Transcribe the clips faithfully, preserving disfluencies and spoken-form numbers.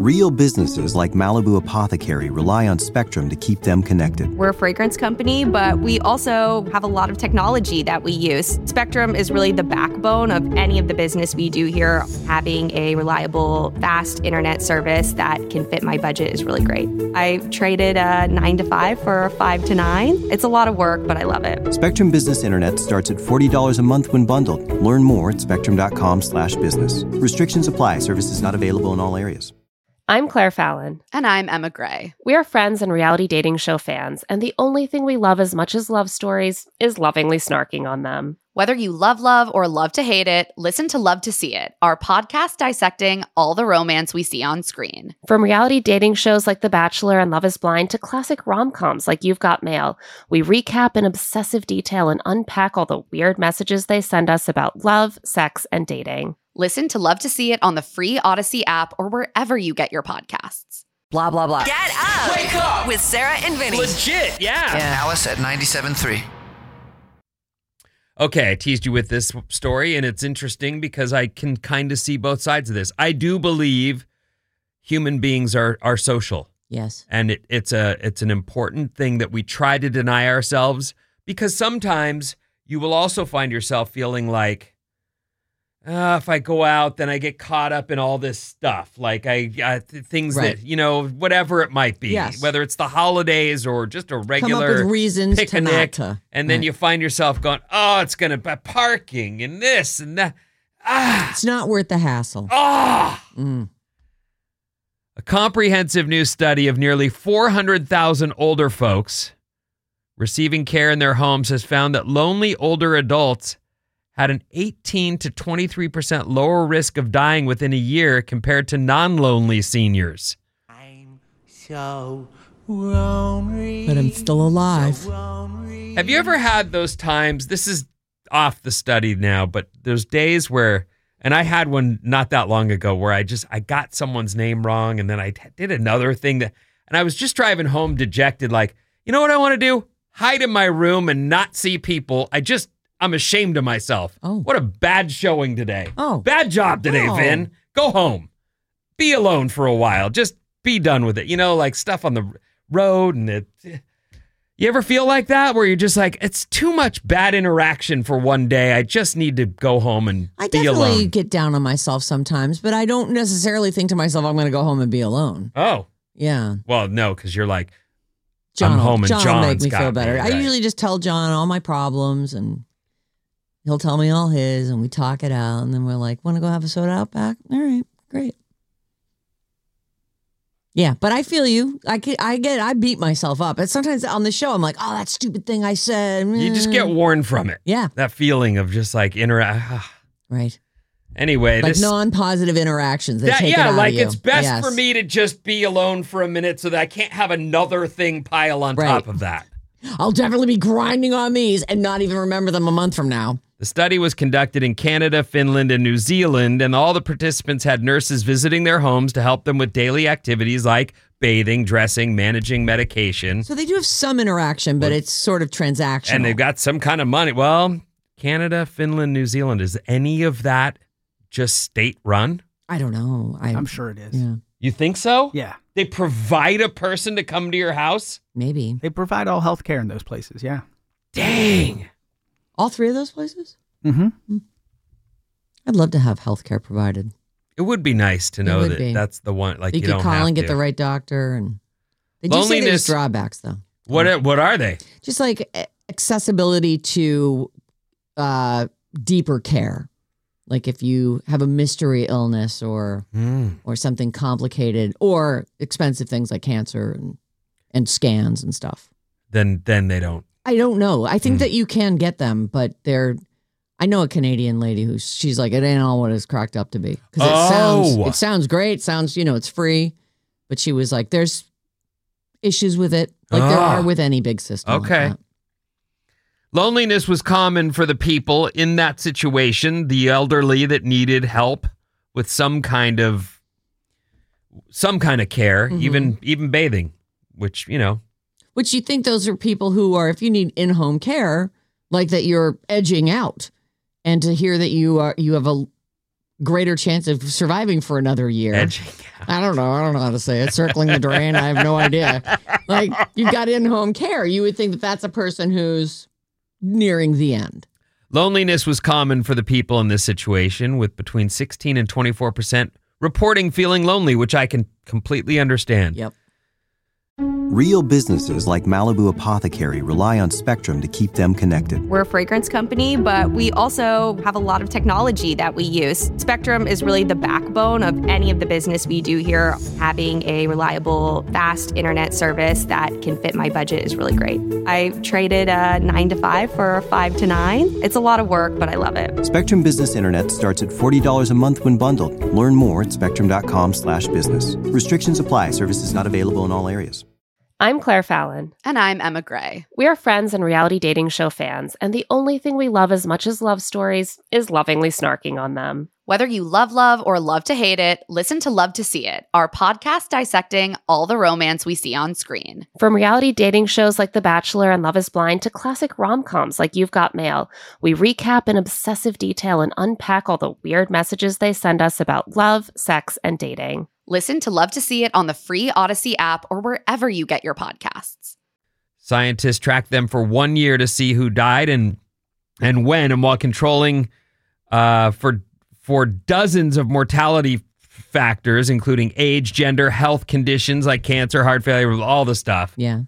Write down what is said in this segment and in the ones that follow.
Real businesses like Malibu Apothecary rely on Spectrum to keep them connected. We're a fragrance company, but we also have a lot of technology that we use. Spectrum is really the backbone of any of the business we do here. Having a reliable, fast internet service that can fit my budget is really great. I traded a nine to five for a five to nine. It's a lot of work, but I love it. Spectrum Business Internet starts at forty dollars a month when bundled. Learn more at spectrum.com slash business. Restrictions apply. Services not available in all areas. I'm Claire Fallon. And I'm Emma Gray. We are friends and reality dating show fans, and the only thing we love as much as love stories is lovingly snarking on them. Whether you love love or love to hate it, listen to Love to See It, our podcast dissecting all the romance we see on screen. From reality dating shows like The Bachelor and Love is Blind to classic rom-coms like You've Got Mail, we recap in obsessive detail and unpack all the weird messages they send us about love, sex, and dating. Listen to Love to See It on the free Odyssey app or wherever you get your podcasts. Blah, blah, blah. Get up! Wake up! With Sarah and Vinny. Legit, yeah. yeah. Alice at ninety-seven point three. Okay, I teased you with this story, and it's interesting because I can kind of see both sides of this. I do believe human beings are are social. Yes. And it, it's a it's an important thing that we try to deny ourselves, because sometimes you will also find yourself feeling like, Uh, if I go out, then I get caught up in all this stuff, like I uh, th- things right. that, you know, whatever it might be, yes. whether it's the holidays or just a regular Come up with reasons picnic, to not to. and then right. you find yourself going, oh, it's going to be parking and this and that. Ah, it's not worth the hassle. Ah. Mm. A comprehensive new study of nearly four hundred thousand older folks receiving care in their homes has found that lonely older adults had an eighteen to twenty-three percent lower risk of dying within a year compared to non-lonely seniors. I'm so lonely. But I'm still alive. So lonely. Have you ever had those times, this is off the study now, but those days where, and I had one not that long ago where I just, I got someone's name wrong and then I did another thing that, and I was just driving home dejected, like, you know what I want to do? Hide in my room and not see people. I just, I'm ashamed of myself. Oh. What a bad showing today. Oh. Bad job today, Oh. Vin. Go home. Be alone for a while. Just be done with it. You know, like stuff on the road and it. You ever feel like that where you're just like, it's too much bad interaction for one day. I just need to go home and I be definitely alone. get down on myself sometimes, but I don't necessarily think to myself, I'm going to go home and be alone. Oh. Yeah. Well, no, because you're like, John, I'm will- home and John will John's make me got feel better. me, I right. usually just tell John all my problems and he'll tell me all his and we talk it out. And then we're like, want to go have a soda out back? All right, great. Yeah, but I feel you. I get, I get, I beat myself up. And sometimes on the show, I'm like, oh, that stupid thing I said. You just get worn from it. Yeah. That feeling of just like interact. Right. Anyway, Like this. non-positive interactions. They That, take it yeah, out like of you. it's best Yes. for me to just be alone for a minute so that I can't have another thing pile on Right. top of that. I'll definitely be grinding on these and not even remember them a month from now. The study was conducted in Canada, Finland, and New Zealand, and all the participants had nurses visiting their homes to help them with daily activities like bathing, dressing, managing medication. So they do have some interaction, but it's sort of transactional. And they've got some kind of money. Well, Canada, Finland, New Zealand, is any of that just state run? I don't know. I, I'm sure it is. Yeah, You think so? Yeah. They provide a person to come to your house? maybe. They provide all health care in those places, yeah. Dang. All three of those places? Mm-hmm. I'd love to have health care provided. It would be nice to It know would that be. that's the one. Like you, you, could don't call have and get to. the right doctor. And they do say there's Loneliness- drawbacks, though. What are, what are they? Just like a- accessibility to uh, deeper care. Like if you have a mystery illness or Mm. or something complicated or expensive things like cancer and, and scans and stuff. Then then they don't. I don't know. I think Mm. that you can get them, but they're. I know a Canadian lady who's she's like, it ain't all what it's cracked up to be. Because it Oh. sounds it sounds great. Sounds, you know, it's free. But she was like, there's issues with it. Like there Ah. are with any big system. like Okay. that. Loneliness was common for the people in that situation, the elderly that needed help with some kind of some kind of care, Mhm. even even bathing, which, you know, Which you think those are people who are, if you need in-home care, like that you're edging out. And to hear that you are you have a greater chance of surviving for another year. Edging out. I don't know. I don't know how to say it. Circling the drain. I have no idea. Like, you've got in-home care. You would think that that's a person who's nearing the end. Loneliness was common for the people in this situation, with between sixteen and twenty-four percent reporting feeling lonely, which I can completely understand. Yep. Real businesses like Malibu Apothecary rely on Spectrum to keep them connected. We're a fragrance company, but we also have a lot of technology that we use. Spectrum is really the backbone of any of the business we do here. Having a reliable, fast internet service that can fit my budget is really great. I traded a nine to five for a five to nine. It's a lot of work, but I love it. Spectrum Business Internet starts at forty dollars a month when bundled. Learn more at spectrum.com slash business. Restrictions apply. Services not available in all areas. I'm Claire Fallon. And I'm Emma Gray. We are friends and reality dating show fans, and the only thing we love as much as love stories is lovingly snarking on them. Whether you love love or love to hate it, listen to Love to See It, our podcast dissecting all the romance we see on screen. From reality dating shows like The Bachelor and Love is Blind to classic rom-coms like You've Got Mail, we recap in obsessive detail and unpack all the weird messages they send us about love, sex, and dating. Listen to Love to See It on the free Odyssey app or wherever you get your podcasts. Scientists tracked them for one year to see who died and and when, and while controlling uh, for for dozens of mortality factors, including age, gender, health conditions like cancer, heart failure, all the stuff. Yeah.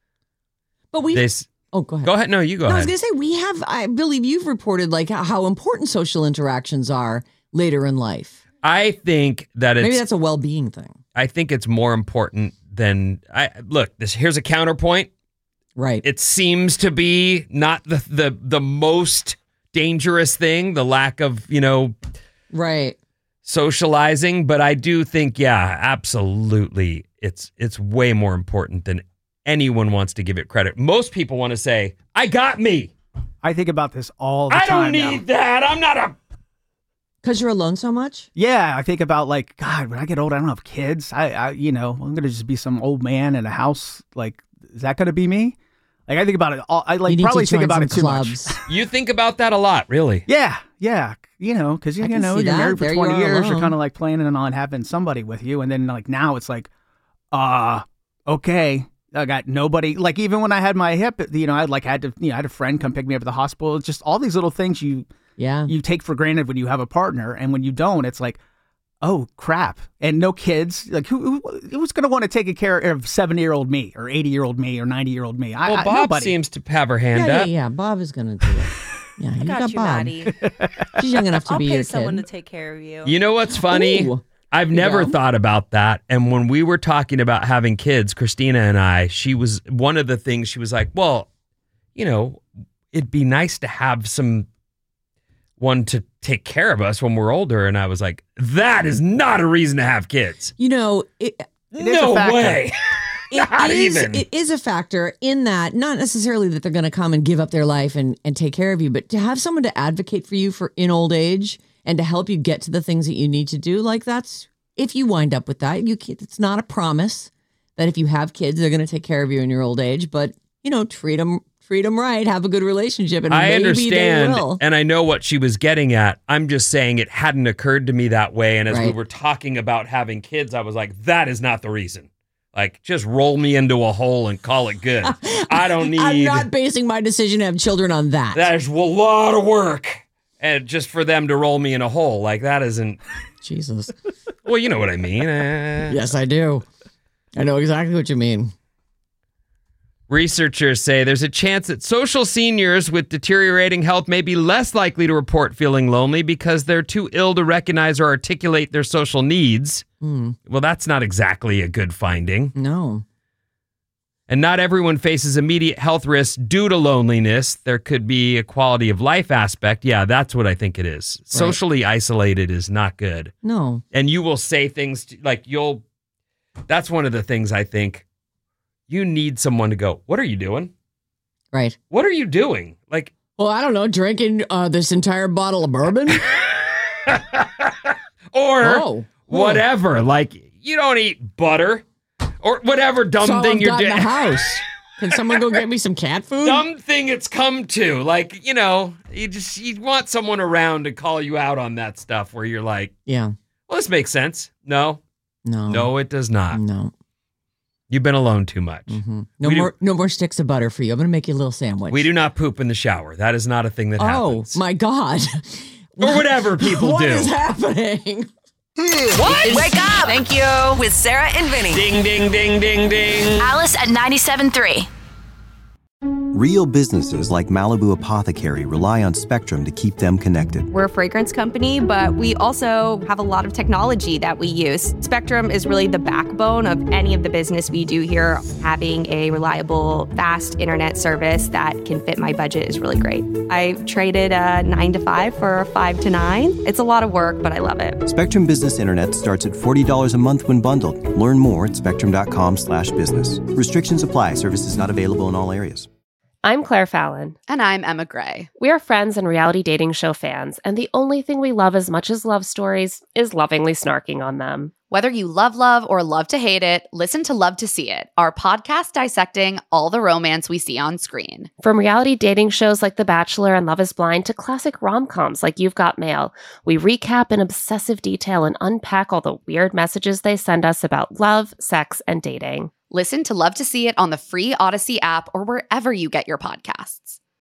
But we... They, s- oh, go ahead. go ahead. No, you go no, I was ahead. going to say, we have, I believe you've reported like how, how important social interactions are later in life. I think that it's... Maybe that's a well-being thing. I think it's more important than... I Look, this here's a counterpoint. Right. It seems to be not the the the most dangerous thing, the lack of, you know... Right. socializing, but I do think, yeah, absolutely, it's it's way more important than anyone wants to give it credit. Most people want to say, I got me. I think about this all the I time. don't need now. that. I'm not a... Because you're alone so much? Yeah, I think about like, God, when I get old, I don't have kids. I, I you know, I'm gonna just be some old man in a house. Like, is that gonna be me? Like, I think about it. All, I like You need probably to think join about some it too clubs. much. You think about that a lot, really. Yeah, yeah. You know, because you, I you can know see you're that. married for There twenty you are years. You're alone. kind of like planning on having somebody with you, and then like now it's like, uh, okay. I got nobody. Like even when I had my hip, you know, I like had to, you know, I had a friend come pick me up at the hospital. It's just all these little things you, Yeah. you take for granted when you have a partner, and when you don't, it's like, oh crap, and no kids. Like who, who who's going to want to take care of seventy year old me or eighty year old me or ninety year old me? I, Well, I, Bob nobody. seems to have her hand yeah, up. yeah, yeah. Bob is going to do it. Yeah, you got, got, you, Bob. Maddie. She's young enough to I'll be pay your someone kid. to take care of you. You know what's funny? Ooh. I've You never go. thought about that. And when we were talking about having kids, Christina and I, she was one of the things she was like, well, you know, it'd be nice to have some one to take care of us when we're older. And I was like, that is not a reason to have kids. You know, it, is No a factor. way. It Not is, even. It is a factor in that, not necessarily that they're going to come and give up their life and, and take care of you, but to have someone to advocate for you for in old age and to help you get to the things that you need to do. Like that's, if you wind up with that, you can't, it's not a promise that if you have kids, they're going to take care of you in your old age, but you know, treat them, treat them right, have a good relationship. And I maybe understand, they will. and I know what she was getting at. I'm just saying it hadn't occurred to me that way. And as we Right. were talking about having kids, I was like, that is not the reason. Like, just roll me into a hole and call it good. I don't need... I'm not basing my decision to have children on that. There's a lot of work. And just for them to roll me in a hole. Like, that isn't... Jesus. Well, you know what I mean. Eh. Yes, I do. I know exactly what you mean. Researchers say there's a chance that social seniors with deteriorating health may be less likely to report feeling lonely because they're too ill to recognize or articulate their social needs. Hmm. Well, that's not exactly a good finding. No. And not everyone faces immediate health risks due to loneliness. There could be a quality of life aspect. Yeah, that's what I think it is. Socially isolated is not good. No. And you will say things to, like you'll, that's one of the things I think you need someone to go, what are you doing? Right. What are you doing? Like, Well, I don't know, drinking uh, this entire bottle of bourbon? or Oh. whatever. Like, you don't eat butter or whatever dumb That's all thing I've you're got in doing. the house. Can someone go get me some cat food? Something it's come to. Like, you know, you just you want someone around to call you out on that stuff where you're like, Yeah. well, this makes sense. No. No. No, it does not. No. You've been alone too much. Mm-hmm. No We do- more no more sticks of butter for you. I'm going to make you a little sandwich. We do not poop in the shower. That is not a thing that Oh, happens. my God. Or whatever people What do. is happening? What? Wake up! Thank you with Sarah and Vinny. Ding, ding, ding, ding, ding. Alice at ninety-seven point three. Real businesses like Malibu Apothecary rely on Spectrum to keep them connected. We're a fragrance company, but we also have a lot of technology that we use. Spectrum is really the backbone of any of the business we do here. Having a reliable, fast internet service that can fit my budget is really great. I traded a nine to five for a five to nine. It's a lot of work, but I love it. Spectrum Business Internet starts at forty dollars a month when bundled. Learn more at spectrum.com slash business. Restrictions apply. Services not available in all areas. I'm Claire Fallon. And I'm Emma Gray. We are friends and reality dating show fans, and the only thing we love as much as love stories is lovingly snarking on them. Whether you love love or love to hate it, listen to Love to See It, our podcast dissecting all the romance we see on screen. From reality dating shows like The Bachelor and Love is Blind to classic rom-coms like You've Got Mail, we recap in obsessive detail and unpack all the weird messages they send us about love, sex, and dating. Listen to Love to See It on the free Odyssey app or wherever you get your podcasts.